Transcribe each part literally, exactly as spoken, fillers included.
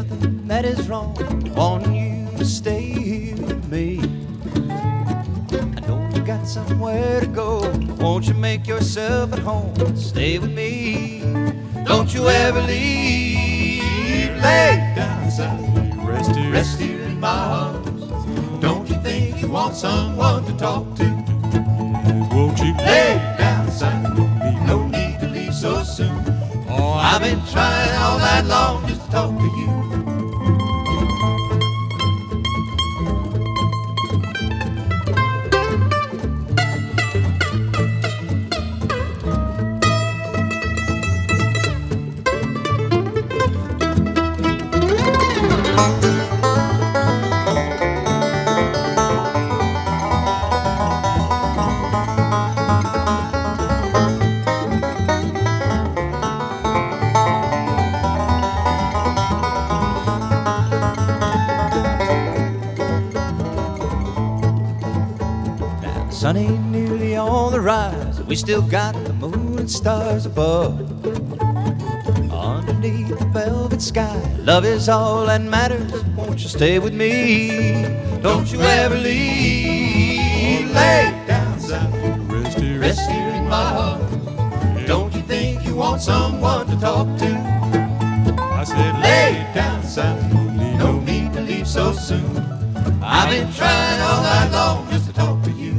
nothing that is wrong wanting you to stay here with me. I know you got somewhere to go, won't you make yourself at home and stay with me? Don't you ever leave. Lay down beside me, rest here, rest here in my arms. Don't you think you want someone to talk to? Won't you lay down beside me? No need to leave so soon. Oh, I've been trying all night long just to talk to you. The sun ain't nearly on the rise, we still got the moon and stars above. Underneath the velvet sky, love is all that matters. Won't you stay with me? Don't you ever leave. Lay down, son, rest here, rest here in my arms. Don't you think you want someone to talk to? I said lay down, son, no need to leave so soon. I've been trying all night long just to talk to you.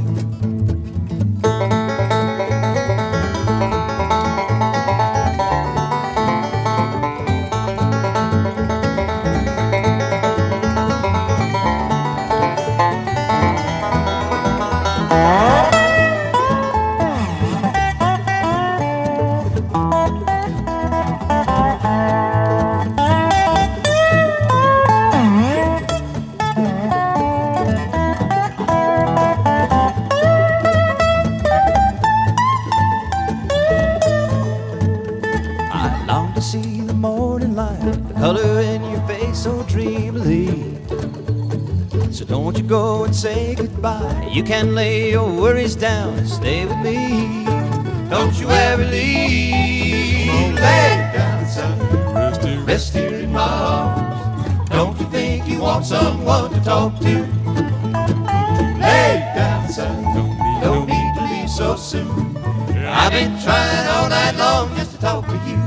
To see the morning light, the color in your face so dreamily. So don't you go and say goodbye. You can lay your worries down and stay with me. Don't you ever leave. Lay down, son, rest here, rest here in my arms. Don't you think you want someone to talk to? Lay down, son, no need to leave so soon. I've been trying all night long just to talk to you.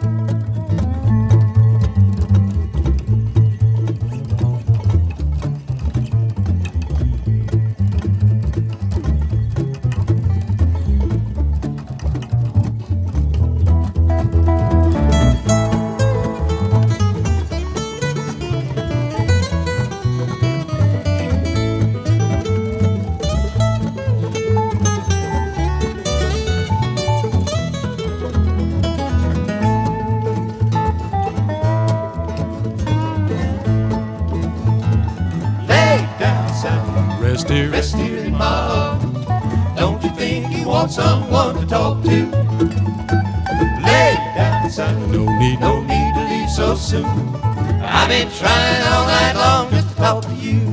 rest here, rest here in my arms. Don't you think you want someone to talk to? Lay down, son, no need, no need to leave so soon. I've been trying all night long just to talk to you.